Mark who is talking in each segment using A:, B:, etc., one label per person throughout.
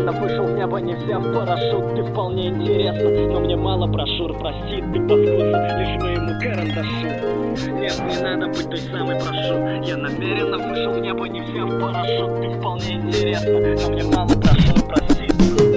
A: намеренно вышел в небо, не взяв парашют. Ты вполне интересно, но мне мало брошюр. Прости, ты по вкусу, лишь моему карандашу. Нет, не надо быть той самой, прошу. Я намеренно вышел в небо, не взяв парашют. Ты вполне интересно, но мне мало брошюр. Прости.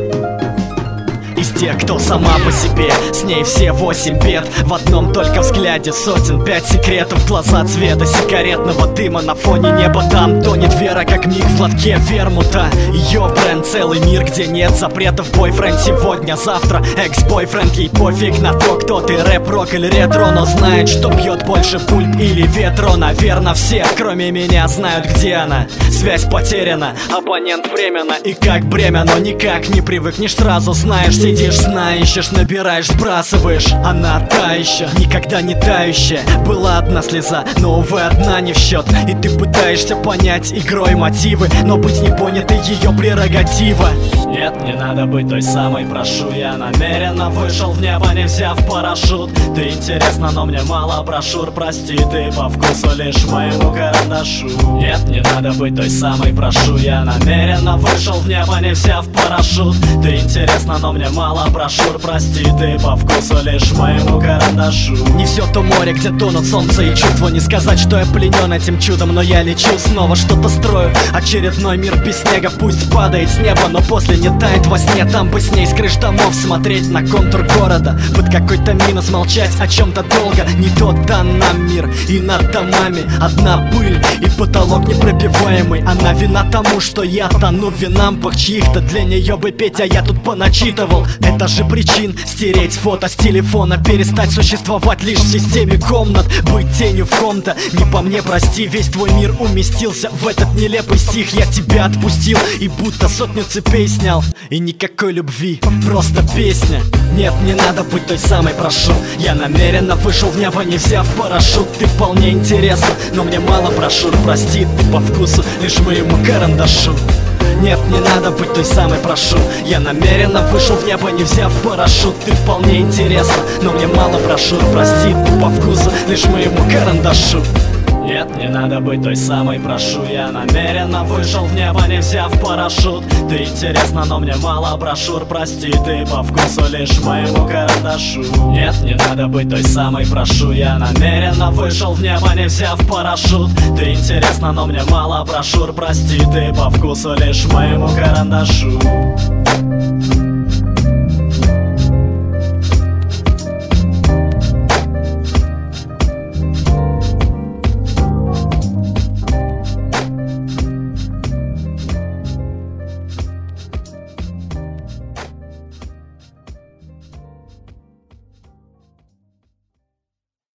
B: Из тех, кто сама по себе, с ней все 8 бед. В одном только взгляде сотен 5 секретов. Глаза цвета сигаретного дыма на фоне неба. Там тонет вера, как миг в лотке вермута. Ее бренд целый мир, где нет запретов. Бойфренд сегодня, завтра экс-бойфренд. Ей пофиг на то, кто ты, рэп, рок или ретро. Но знает, что бьет больше пульп или ветро. Наверно, все, кроме меня, знают, где она. Связь потеряна, абонент временно. И как бремя, но никак не привыкнешь сразу. Знаешь, сидишь, сна ищешь, набираешь, сбрасываешь. Она та еще, никогда не тающая. Была одна слеза, но, увы, одна не в счет. И ты пытаешься понять игрой мотивы, но быть не понятой ее прерогатива. Нет, не надо быть той самой, прошу. Я намеренно вышел в небо, не взяв парашют. Ты интересна, но мне мало брошюр. Прости, ты по вкусу лишь моему карандашу. Нет, не надо быть той самой, прошу. Я намеренно вышел в небо, не взяв парашют. Ты интересна, но мне мало брошюр. Прости, ты по вкусу лишь моему карандашу. Не все то море, где тонут солнце и чувства. Не сказать, что я пленен этим чудом, но я лечу, снова что-то строю. Очередной мир без снега, пусть падает с неба, но после не тает во сне. Там бы с ней с крыш домов смотреть на контур города. Под какой-то минус молчать о чем-то долго. Не тот дан нам мир, и над домами одна пыль и потолок непробиваемый. Она вина тому, что я тону в винампах чьих-то. Для нее бы петь, а я тут поначитывал. Это же причин стереть фото с телефона. Перестать существовать лишь в системе комнат. Быть тенью в ком-то, не по мне, прости. Весь твой мир уместился в этот нелепый стих. Я тебя отпустил и будто сотню цепей снял. И никакой любви, просто песня. Нет, не надо быть той самой, прошу. Я намеренно вышел в небо, не взяв парашют. Ты вполне интересна, но мне мало брошюр. Прости, ты по вкусу лишь моему карандашу. Нет, не надо быть той самой, прошу. Я намеренно вышел в небо, не взяв парашют. Ты вполне интересна, но мне мало брошюр. Прости, ты по вкусу лишь моему карандашу. Нет, не надо быть той самой, прошу. Я намеренно вышел в небо, не взяв парашют. Ты интересна, но мне мало брошюр. Прости, ты по вкусу лишь моему карандашу. Нет, не надо быть той самой, прошу. Я намеренно вышел в небо, не взяв парашют. Ты интересна, но мне мало брошюр. Прости, ты по вкусу лишь моему карандашу.